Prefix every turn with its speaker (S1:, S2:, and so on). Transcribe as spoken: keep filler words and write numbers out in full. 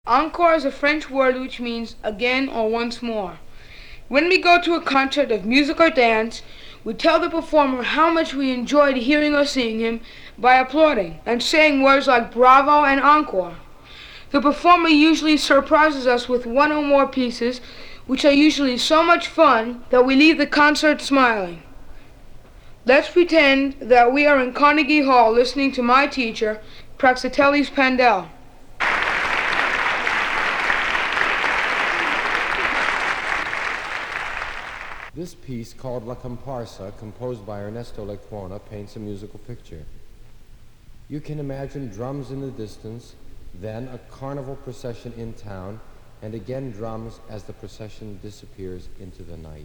S1: Encore is a French word which means again or once more. When we go to a concert of music or dance, we tell the performer how much we enjoyed hearing or seeing him by applauding and saying words like bravo and encore. The performer usually surprises us with one or more pieces which are usually so much fun that we leave the concert smiling. Let's pretend that we are in Carnegie Hall listening to my teacher, Praxiteles Pandel.
S2: This piece, called La Comparsa, composed by Ernesto Lecuona, paints a musical picture. You can imagine drums in the distance, then a carnival procession in town, and again drums as the procession disappears into the night.